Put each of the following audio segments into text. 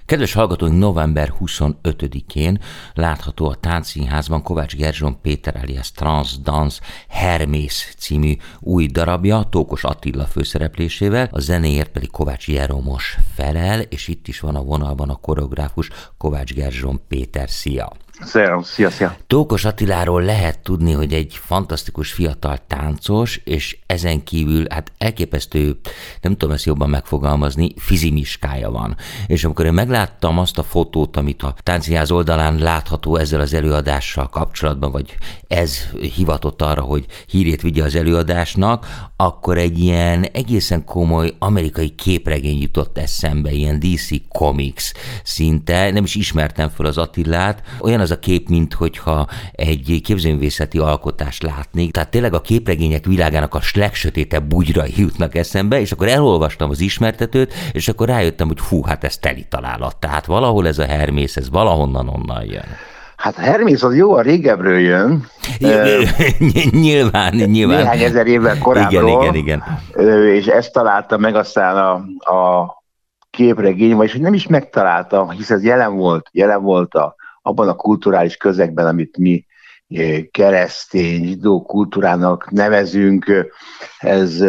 Kedves hallgatóink, november 25-én látható a Táncszínházban Kovács Gerzson Péter alias Transdance Hermész című új darabja, Tókos Attila főszereplésével, a zenéért pedig Kovács Jeromos felel, és itt is van a vonalban a koreográfus Kovács Gerzson Péter. Szia! Szia! Tókos Attiláról lehet tudni, hogy egy fantasztikus fiatal táncos, és ezen kívül hát elképesztő, nem tudom ezt jobban megfogalmazni, fizimiskája van. És amikor én megláttam azt a fotót, amit a Táncszínház oldalán látható ezzel az előadással kapcsolatban, vagy ez hivatott arra, hogy hírét vigye az előadásnak, akkor egy ilyen egészen komoly amerikai képregény jutott eszembe, ilyen DC Comics szinte, nem is ismertem föl az Attilát, olyan az a kép, minthogyha egy képzőművészeti alkotást látnék. Tehát tényleg a képregények világának a legsötétebb bugyrai jutnak eszembe, és akkor elolvastam az ismertetőt, és akkor rájöttem, hogy fú, hát ez teli találat. Tehát valahol ez a Hermész, ez valahonnan onnan jön. Hát a Hermész az jó, a régebről jön. Nyilván. Néhány ezer évvel korábbról. Igen. És ezt találta meg aztán a képregény, vagyis nem is megtalálta, hisz ez jelen volt abban a kulturális közegben, amit mi keresztény, zsidó kultúrának nevezünk. Ez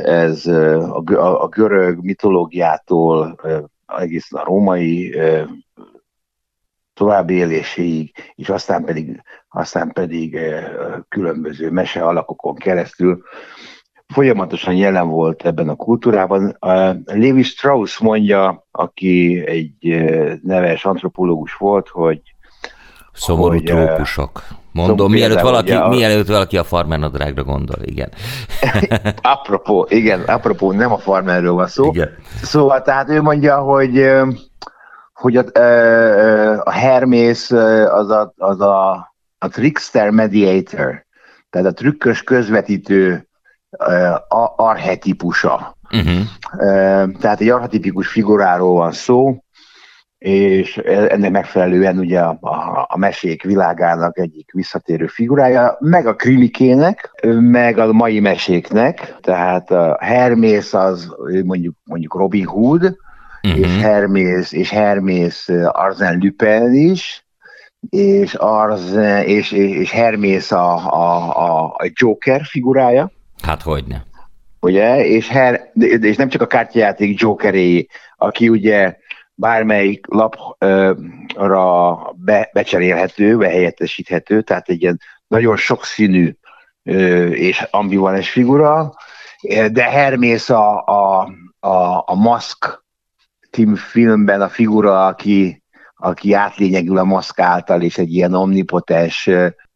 a görög mitológiától egészen a római további éléséig, és aztán pedig különböző mese alakokon keresztül folyamatosan jelen volt ebben a kultúrában. Lévi Strauss mondja, aki egy neves antropológus volt, hogy szomorú trópusok. Mondom, mielőtt valaki a farmernadrágra gondol, igen. apropó, nem a farmerről van szó. Igen. Szóval tehát ő mondja, hogy a Hermész az a trickster mediator, tehát a trükkös közvetítő archetipusa. Tehát egy archetipikus figuráról van szó, és ennek megfelelően ugye a mesék világának egyik visszatérő figurája, meg a krimikének, meg a mai meséknek, tehát a Hermész az mondjuk Robin Hood, és Hermész Arsène Lupin is, és Hermész a Joker figurája. Hát hogyne. Ugye, és nem csak a kártyajáték Jokeré, aki ugye bármelyik lapra becserélhető, behelyettesíthető, tehát egy ilyen nagyon sokszínű és ambivalens figura, de Hermész a Mask című filmben a figura, aki átlényegül a maszk által, és egy ilyen omnipotens,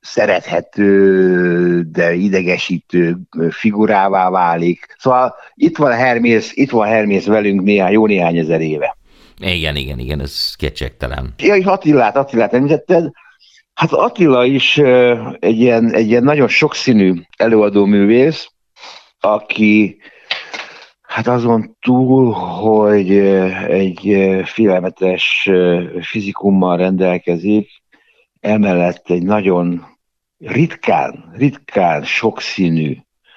szerethető, de idegesítő figurává válik. Szóval itt van Hermész velünk jó néhány ezer éve. Igen, ez kétségtelen. Ja, és Attilát említetted. Hát Attila is egy ilyen nagyon sokszínű előadóművész, aki hát azon túl, hogy egy félelmetes fizikummal rendelkezik, emellett egy nagyon ritkán sokszínű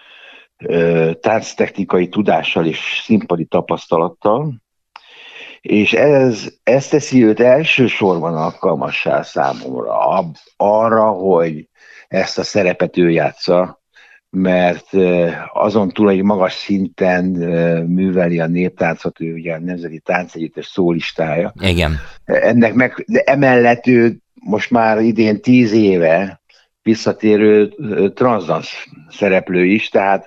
tánctechnikai tudással és színpadi tapasztalattal, és ez teszi őt elsősorban alkalmassá számomra arra, hogy ezt a szerepet ő játsza, mert azon túl, hogy magas szinten műveli a néptáncot, ő ugye a Nemzeti Táncegyüttes szólistája. Igen. De emellett ő most már idén 10 éve visszatérő transdance szereplő is, tehát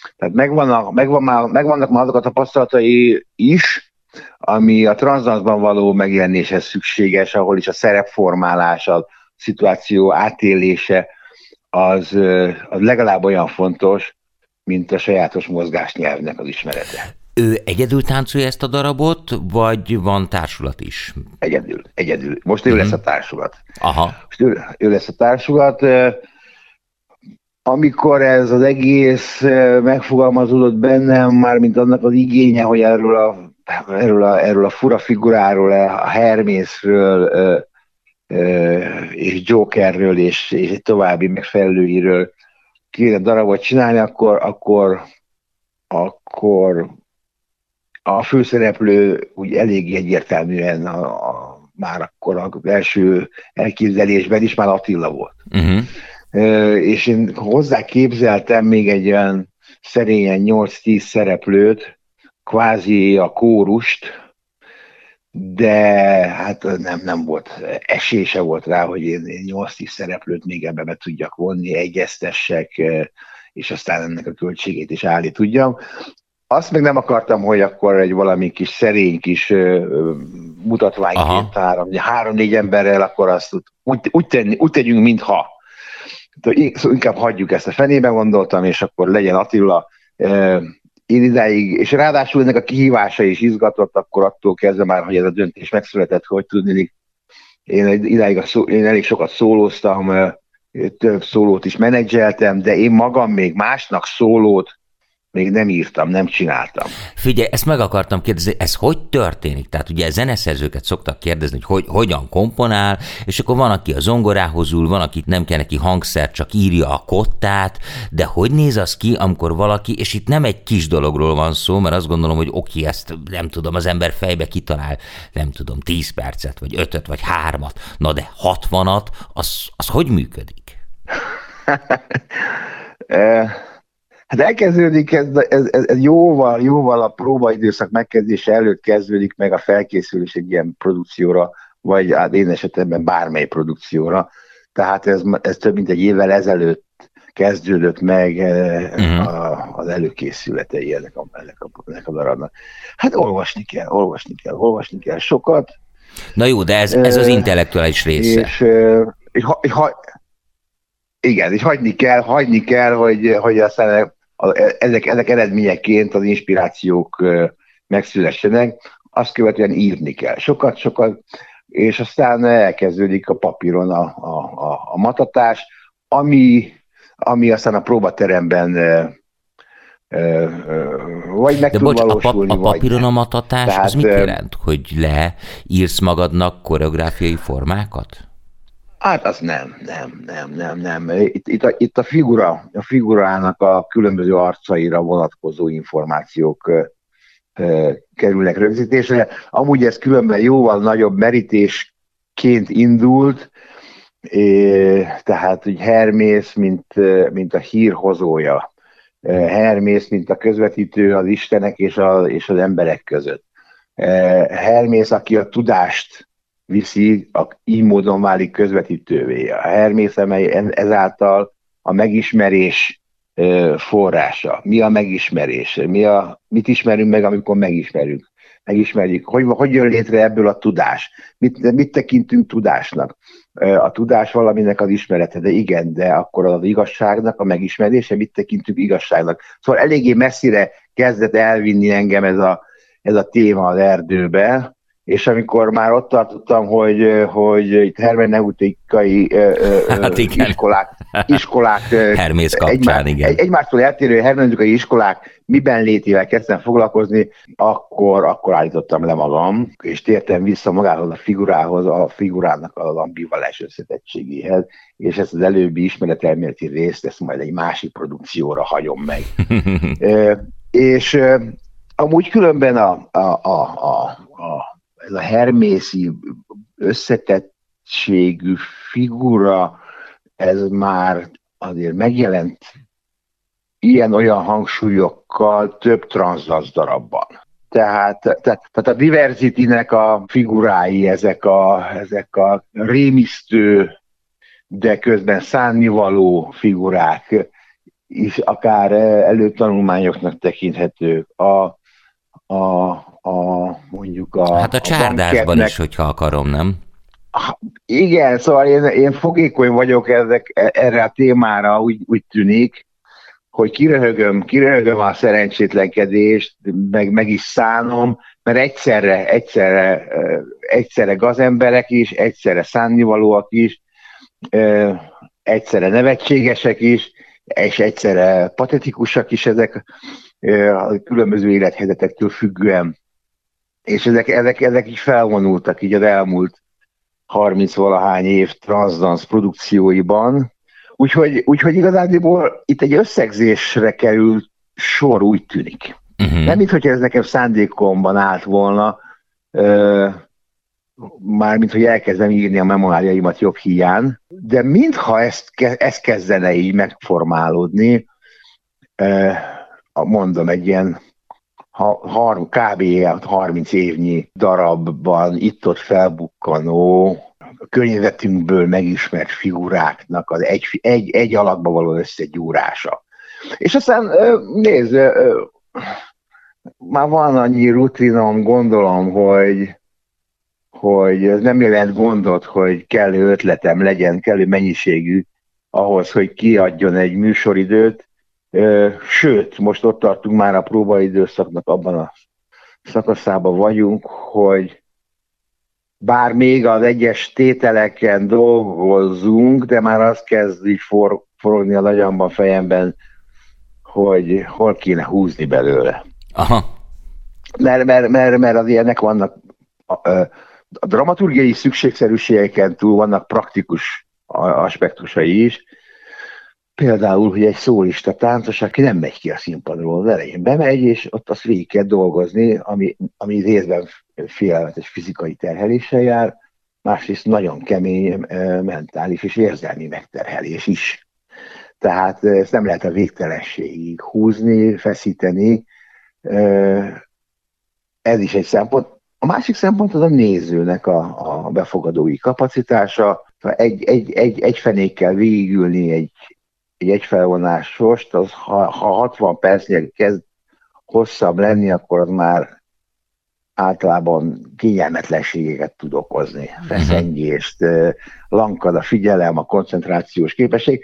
megvannak már azok a tapasztalatai is, ami a transdance-ban való megjelenéshez szükséges, ahol is a szerepformálás, a szituáció átélése az legalább olyan fontos, mint a sajátos mozgásnyelvnek az ismerete. Ő egyedül táncolja ezt a darabot, vagy van társulat is? Egyedül. Most ő lesz a társulat. Aha. Most ő lesz a társulat. Amikor ez az egész megfogalmazódott bennem, mármint annak az igénye, hogy erről a fura figuráról, a Hermészről, és Jokerről, és egy további megfelelőiről kéne darabot csinálni, akkor a főszereplő úgy elég egyértelműen már akkor az első elképzelésben is már Attila volt. És én hozzá képzeltem még egy olyan szerényen 8-10 szereplőt, kvázi a kórust, de hát nem volt, esése volt rá, hogy én 8-10 szereplőt még ebbe be tudjak vonni, egyeztessek, és aztán ennek a költségét is állni tudjam. Azt meg nem akartam, hogy akkor egy valami kis szerény kis mutatványként 3-4 emberrel, akkor azt úgy tegyünk, mintha. Szóval inkább hagyjuk ezt a fenébe, gondoltam, és akkor legyen Attila. Én idáig, és ráadásul ennek a kihívása is izgatott, akkor attól kezdve már, hogy ez a döntés megszületett, hogy tudni, én idáig én elég sokat szólóztam, több szólót is menedzseltem, de én magam még másnak szólót még nem írtam, nem csináltam. Figyelj, ezt meg akartam kérdezni, ez hogy történik? Tehát ugye zeneszerzőket szoktak kérdezni, hogy hogyan komponál, és akkor van, aki a zongorához ül, van, aki nem kell neki hangszer, csak írja a kottát, de hogy néz az ki, amikor valaki, és itt nem egy kis dologról van szó, mert azt gondolom, hogy oké, ezt nem tudom, az ember fejbe kitalál, nem tudom, 10 percet, vagy 5-öt, vagy 3-at, na de 60-at, az hogy működik? Hát elkezdődik, ez jóval a próbaidőszak megkezdése előtt kezdődik meg a felkészülés egy ilyen produkcióra, vagy hát én esetemben bármely produkcióra. Tehát ez több mint egy évvel ezelőtt kezdődött meg az előkészületei ennek a darabnak. Hát olvasni kell sokat. Na jó, de ez az intellektuális része. És hagyni kell, hogy aztán ezek eredményeként az inspirációk megszülessenek, azt követően írni kell. Sokat, és aztán elkezdődik a papíron a matatás, ami aztán a próbateremben vagy meg tud valósulni. A papíron a matatás, tehát, az mit jelent? Hogy leírsz magadnak koreográfiai formákat? Hát az nem. Itt a figurának a különböző arcaira vonatkozó információk kerülnek rögzítésre. Amúgy ez különben jóval nagyobb merítésként indult, tehát hogy Hermész, mint a hírhozója, Hermész, mint a közvetítő az istenek és az emberek között. Hermész, aki a tudást viszi, így módon válik közvetítővé. A Hermész, amely ezáltal a megismerés forrása. Mi a megismerés? Mit ismerünk meg, amikor megismerjük? Hogy jön létre ebből a tudás? Mit tekintünk tudásnak? A tudás valaminek az ismerete, de igen, de akkor az igazságnak a megismerése, mit tekintünk igazságnak? Szóval eléggé messzire kezdett elvinni engem ez a téma az erdőbe, és amikor már ott tartottam, hogy itt hermeneutikai iskolák Hermész kapcsán, egymástól eltérő hermeneutikai iskolák miben létével kezdtem foglalkozni, akkor állítottam le magam, és tértem vissza magához a figurához, a figurának az ambivalens összetettségéhez, és ezt az előbbi ismeretelméleti részt, ezt majd egy másik produkcióra hagyom meg. És amúgy különben ez a hermészi összetettségű figura, ez már azért megjelent ilyen-olyan hangsúlyokkal több transzlasz darabban. Tehát a Diversity-nek a figurái, ezek a rémisztő, de közben szánnivaló figurák is akár előtanulmányoknak tekinthetők. Mondjuk hát a csárdásban is, hogyha akarom, nem? Igen, szóval én fogékony vagyok erre a témára, úgy tűnik, hogy kiröhögöm a szerencsétlenkedést, meg is szánom, mert egyszerre gazemberek is, egyszerre szánnivalóak is, egyszerre nevetségesek is, és egyszerre patetikusak is ezek a különböző élethelyzetektől függően. És ezek így felvonultak így az elmúlt 30-valahány év transzdansz produkcióiban. Úgyhogy igazából itt egy összegzésre került sor, úgy tűnik. Nem mintha ez nekem szándékomban állt volna, mármint, hogy elkezdem írni a memoárjaimat jobb hiány, de mintha ez kezdene így megformálódni, mondom, egy ilyen kb. 30 évnyi darabban itt-ott felbukkanó, a környezetünkből megismert figuráknak az egy alakba való összegyúrása. És aztán nézd, már van annyi rutinom, gondolom, hogy ez nem jelent gondot, hogy kellő ötletem legyen, kellő mennyiségű ahhoz, hogy kiadjon egy műsoridőt. Sőt, most ott tartunk már a próbaidőszaknak, abban a szakaszában vagyunk, hogy bár még az egyes tételeken dolgozzunk, de már az kezd így forogni a agyamban, fejemben, hogy hol kéne húzni belőle. Aha. Mert az ilyenek vannak, a dramaturgiai szükségszerűségeken túl vannak praktikus aspektusai is. Például, hogy egy szólista táncos, aki nem megy ki a színpadról, az elején bemegy, és ott azt végig kell dolgozni, ami részben félelmetes fizikai terheléssel jár, másrészt nagyon kemény mentális és érzelmi megterhelés is. Tehát ezt nem lehet a végtelenségig húzni, feszíteni. Ez is egy szempont. A másik szempont az a nézőnek a befogadói kapacitása. Egy fenékkel végigülni egy egyfelvonásost, az ha 60 percnél kezd hosszabb lenni, akkor az már általában kényelmetlenségeket tud okozni. Feszengést, lankad a figyelem, a koncentrációs képesség.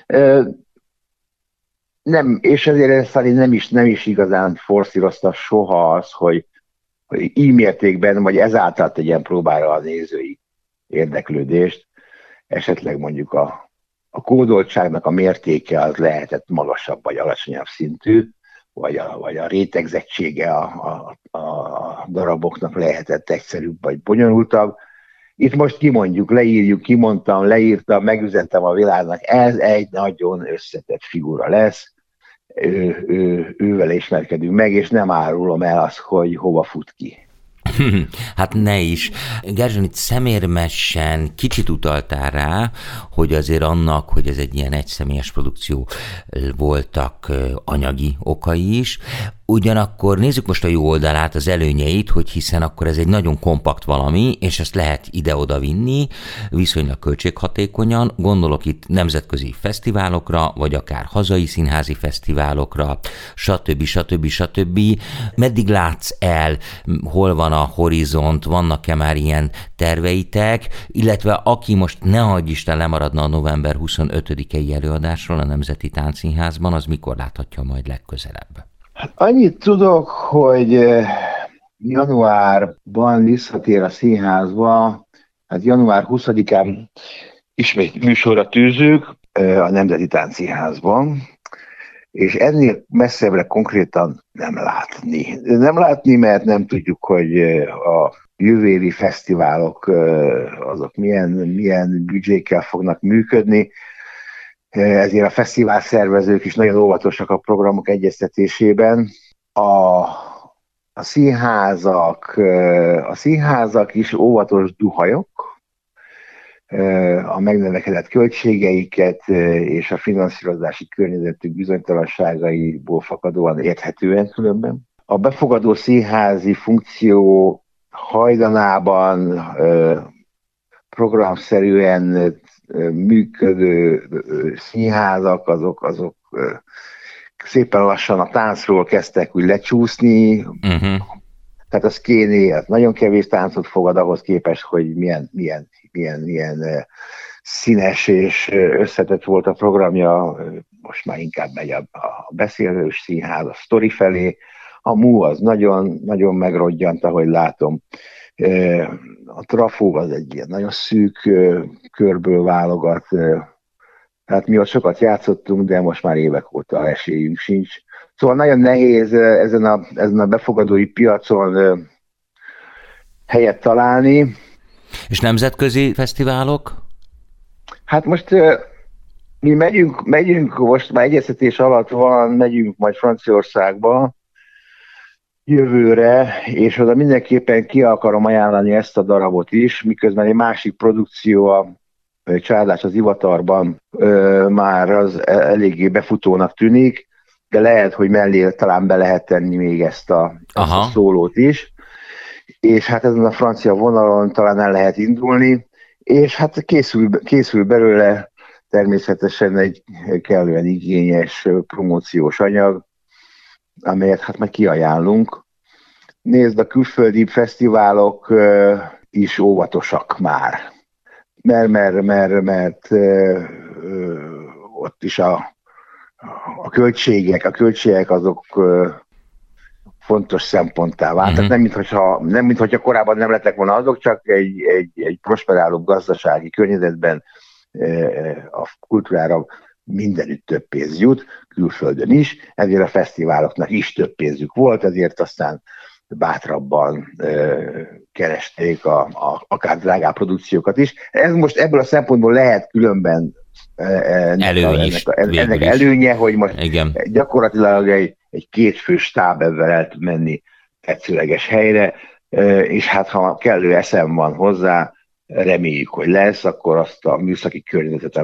Nem, és ezért szerint nem is igazán forszírozta soha az, hogy így mértékben, vagy ezáltal tegyen próbára a nézői érdeklődést. Esetleg mondjuk a kódoltságnak a mértéke az lehetett magasabb vagy alacsonyabb szintű, vagy a rétegzettsége a daraboknak lehetett egyszerűbb vagy bonyolultabb. Itt most kimondjuk, leírjuk, kimondtam, leírtam, megüzentem a világnak, ez egy nagyon összetett figura lesz, ővel ismerkedünk meg, és nem árulom el azt, hogy hova fut ki. Hát ne is. Gerzson, itt szemérmesen kicsit utaltál rá, hogy azért annak, hogy ez egy ilyen egyszemélyes produkció, voltak anyagi okai is. Ugyanakkor nézzük most a jó oldalát, az előnyeit, hogy hiszen akkor ez egy nagyon kompakt valami, és ezt lehet ide-oda vinni, viszonylag költséghatékonyan. Gondolok itt nemzetközi fesztiválokra, vagy akár hazai színházi fesztiválokra, stb. Meddig látsz el, hol van a horizont, vannak-e már ilyen terveitek, illetve aki most ne adj Isten lemaradna a november 25-i előadásról a Nemzeti Táncszínházban, az mikor láthatja majd legközelebb? Hát annyit tudok, hogy januárban visszatér a színházba, hát január 20-án ismét műsorra tűzünk a Nemzeti Táncszínházban, és ennél messzebbre konkrétan nem látni. Nem látni, mert nem tudjuk, hogy a jövőévi fesztiválok azok milyen büdzsékkel fognak működni, ezért a fesztivál szervezők is nagyon óvatosak a programok egyeztetésében. A színházak is óvatos duhajok, a megnövekedett költségeiket és a finanszírozási környezetük bizonytalanságaiból fakadóan érthetően különben. A befogadó színházi funkció hajdanában programszerűen működő színházak, azok szépen lassan a táncról kezdtek úgy lecsúszni. Tehát a Szkéné az nagyon kevés táncot fogad ahhoz képest, hogy milyen színes és összetett volt a programja. Most már inkább megy a beszélős színház a sztori felé. A MU az nagyon, nagyon megrodjant, ahogy látom. A Trafó az egy ilyen nagyon szűk körből válogat. Tehát mi ott sokat játszottunk, de most már évek óta esélyünk sincs. Szóval nagyon nehéz ezen a befogadói piacon helyet találni. És nemzetközi fesztiválok? Hát most mi megyünk, most már egyeztetés alatt van, megyünk majd Franciaországba, jövőre, és oda mindenképpen ki akarom ajánlani ezt a darabot is, miközben egy másik produkció, a Csárdás az Ivatarban már az eléggé befutónak tűnik, de lehet, hogy mellé talán be lehet tenni még ezt a szólót is, és hát ezen a francia vonalon talán el lehet indulni, és hát készül belőle természetesen egy kellően igényes promóciós anyag, amelyet hát majd kiajánlunk. Nézd, a külföldi fesztiválok is óvatosak már, mert ott is a költségek azok fontos szemponttá váltak. Nem mintha korábban nem lettek volna azok, csak egy prosperáló gazdasági környezetben a kultúrára mindenütt több pénz jut, külföldön is, ezért a fesztiváloknak is több pénzük volt, ezért aztán bátrabban keresték akár drágább produkciókat is. Ez most ebből a szempontból lehet különben ennek előnye, hogy most gyakorlatilag egy kétfős stáb ebben el tud menni tetszőleges helyre, és hát ha kellő eszem van hozzá, reméljük, hogy lesz, akkor azt a műszaki környezetet,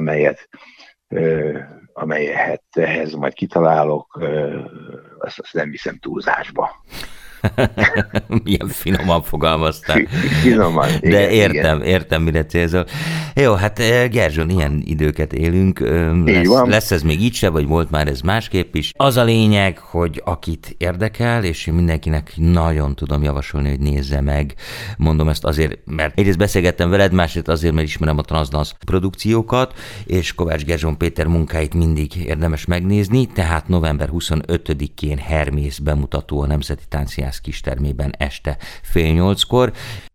amelyet ehhez majd kitalálok, azt nem viszem túlzásba. Milyen finoman fogalmaztál. Finoman. De értem, mire célzol. Jó, hát Gerzson, ilyen időket élünk. Lesz ez még így se, vagy volt már ez másképp is. Az a lényeg, hogy akit érdekel, és én mindenkinek nagyon tudom javasolni, hogy nézze meg. Mondom ezt azért, mert egyrészt beszélgettem veled, másrészt azért, mert ismerem a Transdance produkciókat, és Kovács Gerzson Péter munkáit mindig érdemes megnézni, tehát november 25-én Hermész bemutató a Nemzeti Tánciász kistermében este 7:30.